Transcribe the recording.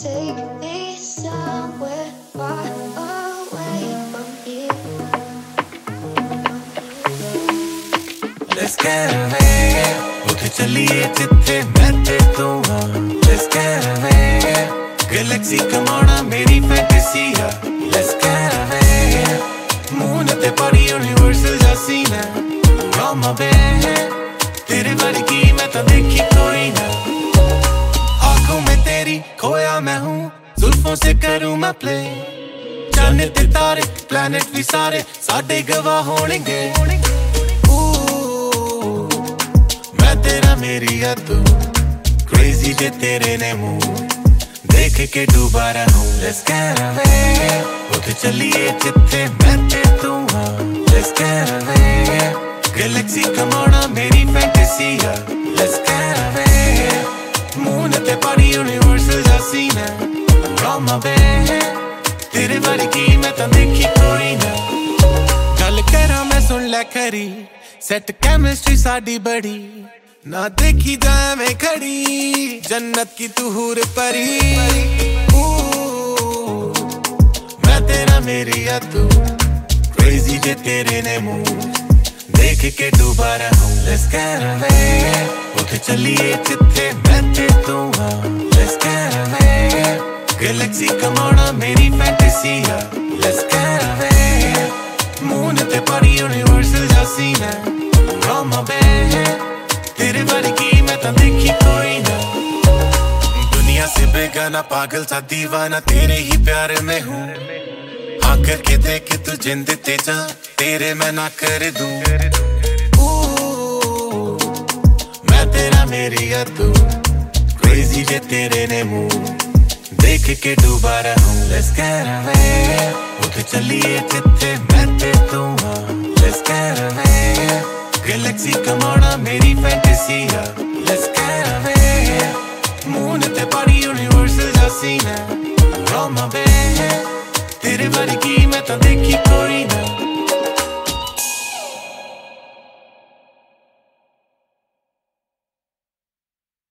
Take me somewhere far away from here. Let's get away. उठे चलिए जिथे मैं ते तू हाँ. Let's get away. Galaxy कमाना मेरी fantasy है. Let's get away. Moon ते पड़ी universal जा scene है. You're my babe. तेरे वर्गी मैं तो देखी कोई ना. आँखों में तेरी खोया मैं हूँ. जुल्फों से करूँ मैं play. जाने ते तारे planet भी सारे साडे गवाह होंगे. मैं तेरा मेरी है तू. Crazy जे तेरे ने मुँह देख के डूबा रहूं. Let's get away. उठ चलिए जिथे मैं ते तू हाँ. Let's get away. Galaxy कमाना मेरी fantasy है. Let's get away. Moon ते पड़ी universal जा scene है. You're my babe. तेरे वर्गी मैं तो देखी कोई ना. गल करा मैं सुन ले खरी. Set chemistry साडी बड़ी. ना देखी जाए मैं खड़ी. जन्नत की तू हूर परी. मैं तेरा मेरी है तू. Crazy जे तेरे ने मुँह देख के डूबा रहूं. Let's get away. उठ चलिए जिथे मैं ते तू हाँ. Let's get away. Galaxy कमाना मेरी fantasy है. Let's get away. Moon ते पड़ी universal जा scene है. You're my babe. तेरे वर्गी मैं तो देखी कोई ना. दुनिया से बेगाना पागल सा दीवाना तेरे ही प्यार में हूँ. हाँ करके देख तू जिंद ते जा. तेरे मैं ना कर दूं. मैं तेरा मेरी है तू. Crazy जे तेरे ने मुँह देख के डूबा रहूं. Let's get away. उठ चलिए जिथे मैं ते तू हाँ.